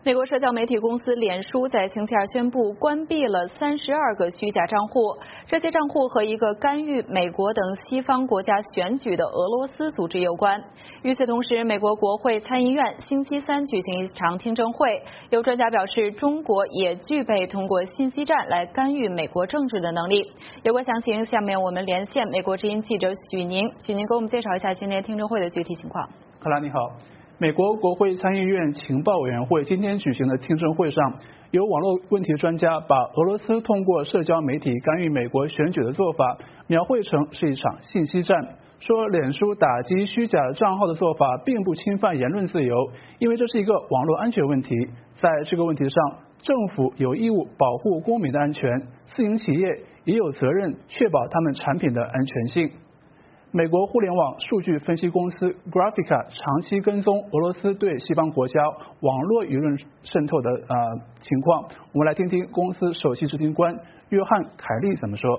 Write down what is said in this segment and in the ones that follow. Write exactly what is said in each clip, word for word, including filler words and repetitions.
美国社交媒体公司脸书在星期二宣布关闭了三十二个虚假账户，这些账户和一个干预美国等西方国家选举的俄罗斯组织有关。与此同时，美国国会参议院星期三举行一场听证会，有专家表示，中国也具备通过信息战来干预美国政治的能力。有关详情，下面我们连线美国之音记者许宁，许宁给我们介绍一下今天听证会的具体情况。 克拉你好。美国国会参议院情报委员会今天举行的听证会上，有网络问题专家把俄罗斯通过社交媒体干预美国选举的做法描绘成是一场信息战，说脸书打击虚假账号的做法并不侵犯言论自由，因为这是一个网络安全问题。在这个问题上，政府有义务保护公民的安全，私营企业也有责任确保他们产品的安全性。美国互联网数据分析公司 Graphica 长期跟踪俄罗斯对西方国家网络舆论渗透的呃情况，我们来听听公司首席执行官约翰·凯利怎么说。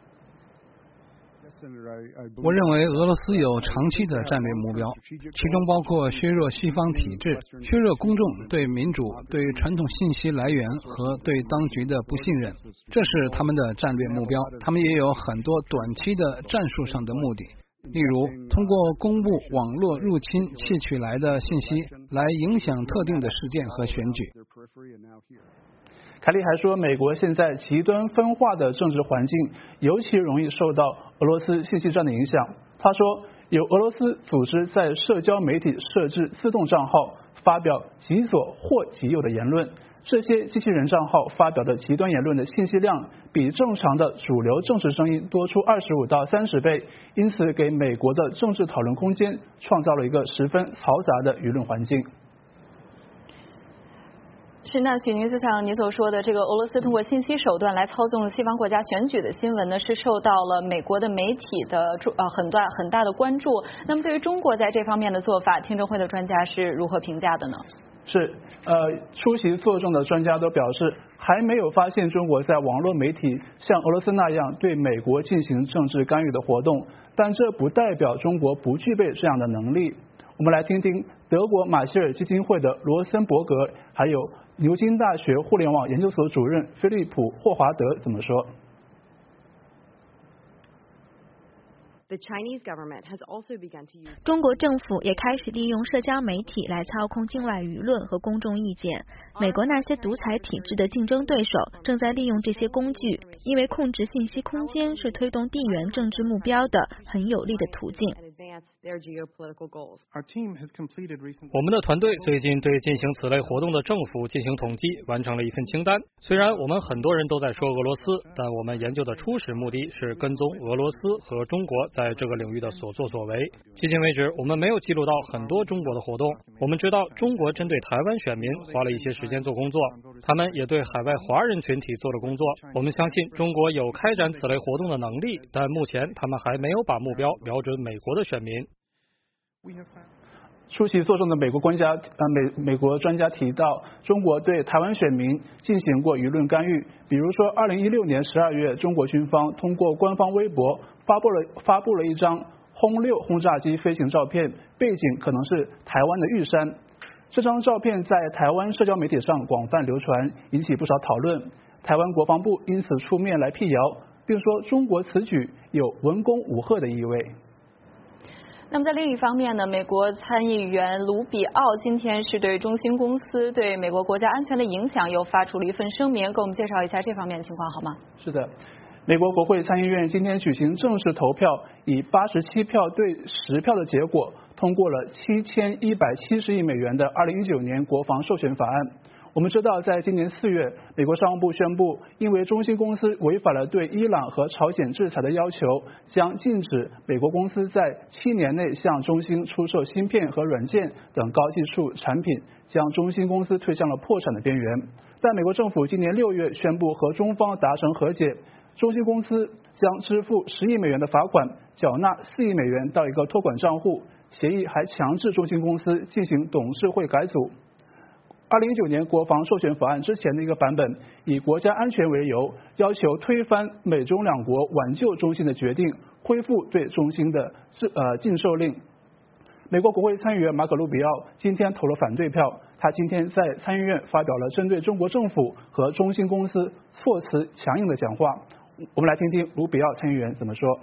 我认为俄罗斯有长期的战略目标，其中包括削弱西方体制、削弱公众对民主、对传统信息来源和对当局的不信任，这是他们的战略目标。他们也有很多短期的战术上的目的。例如，通过公布网络入侵窃取来的信息，来影响特定的事件和选举。 凯利还说，美国现在极端分化的政治环境尤其容易受到俄罗斯信息战的影响。他说，有俄罗斯组织在社交媒体设置自动账号，发表极左或极右的言论。这些机器人账号发表的极端言论的信息量比正常的主流政治声音多出二十五到三十倍，因此给美国的政治讨论空间创造了一个十分嘈杂的舆论环境。 是，那许宁，就像你所说的，这个俄罗斯通过信息手段来操纵西方国家选举的新闻呢，是受到了美国的媒体的呃很大很大的关注。那么对于中国在这方面的做法，听证会的专家是如何评价的呢？ 是，呃，出席作证的专家都表示，还没有发现中国在网络媒体像俄罗斯那样对美国进行政治干预的活动，但这不代表中国不具备这样的能力。我们来听听德国马歇尔基金会的罗森伯格，还有牛津大学互联网研究所主任菲利普·霍华德怎么说。 中国政府也开始利用社交媒体来操控境外舆论和公众意见。美国那些独裁体制的竞争对手正在利用这些工具，因为控制信息空间是推动地缘政治目标的很有力的途径。 我们的团队最近对进行此类活动的政府进行统计，完成了一份清单。虽然我们很多人都在说俄罗斯，但我们研究的初始目的是跟踪俄罗斯和中国在这个领域的所作所为。迄今为止，我们没有记录到很多中国的活动。我们知道中国针对台湾选民花了一些时间做工作，他们也对海外华人群体做了工作。我们相信中国有开展此类活动的能力，但目前他们还没有把目标瞄准美国的选民。 出席作证的美国专家呃美美国专家提到，中国对台湾选民进行过舆论干预，比如说二零一六年十二月，中国军方通过官方微博发布了发布了一张轰六轰炸机飞行照片，背景可能是台湾的玉山。这张照片在台湾社交媒体上广泛流传，引起不少讨论。台湾国防部因此出面来辟谣，并说中国此举有文攻武吓的意味。 那么在另一方面呢，美国参议员卢比奥今天是对中兴公司对美国国家安全的影响又发出了一份声明，给我们介绍一下这方面的情况好吗？ 是的，美国国会参议院今天举行正式投票，以八十七票对十票的结果通过了七千一百七十亿美元的二零一九年国防授权法案。我们知道，在今年四月，美国商务部宣布，因为中兴公司违反了对伊朗和朝鲜制裁的要求，将禁止美国公司在七年内向中兴出售芯片和软件等高技术产品，将中兴公司推向了破产的边缘。但美国政府今年六月宣布和中方达成和解，中兴公司将支付十亿美元的罚款，缴纳四亿美元到一个托管账户。协议还强制中兴公司进行董事会改组。二零一九年国防授权法案之前的一个版本，以国家安全为由，要求推翻美中两国挽救中兴的决定，恢复对中兴的呃禁售令。美国国会参议员马可·路比奥今天投了反对票， 他今天在参议院发表了针对中国政府和中兴公司措辞强硬的讲话。我们来听听卢比奥参议员怎么说。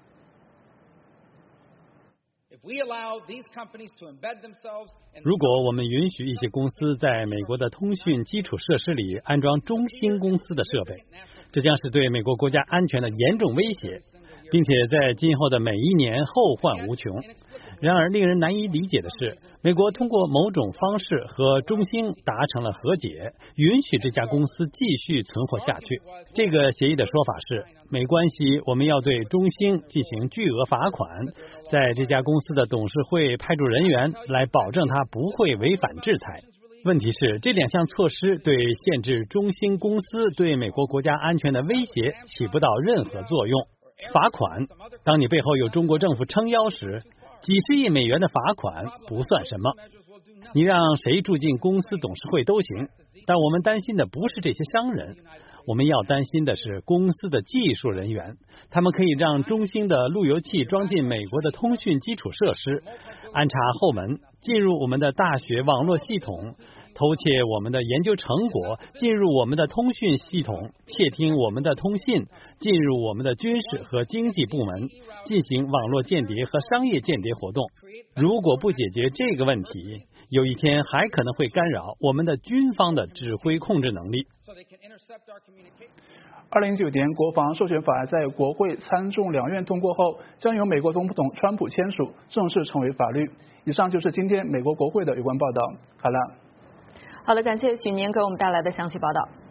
如果我们允许一些公司在美国的通讯基础设施里安装中兴公司的设备，这将是对美国国家安全的严重威胁，并且在今后的每一年后患无穷。然而，令人难以理解的是，美国通过某种方式和中兴达成了和解，允许这家公司继续存活下去。这个协议的说法是，没关系，我们要对中兴进行巨额罚款，在这家公司的董事会派驻人员来保证他不会违反制裁。问题是，这两项措施对限制中兴公司对美国国家安全的威胁起不到任何作用。罚款，当你背后有中国政府撑腰时，几十亿美元的罚款不算什么，你让谁住进公司董事会都行，但我们担心的不是这些商人，我们要担心的是公司的技术人员，他们可以让中兴的路由器装进美国的通讯基础设施，安插后门，进入我们的大学网络系统，偷窃我们的研究成果，进入我们的通讯系统，窃听我们的通信，进入我们的军事和经济部门，进行网络间谍和商业间谍活动。如果不解决这个问题，有一天还可能会干扰我们的军方的指挥控制能力。 二零一九年国防授权法案在国会参众两院通过后，将由美国总统川普签署，正式成为法律。以上就是今天美国国会的有关报道。好了。 好的，感谢许宁给我们带来的详细报道。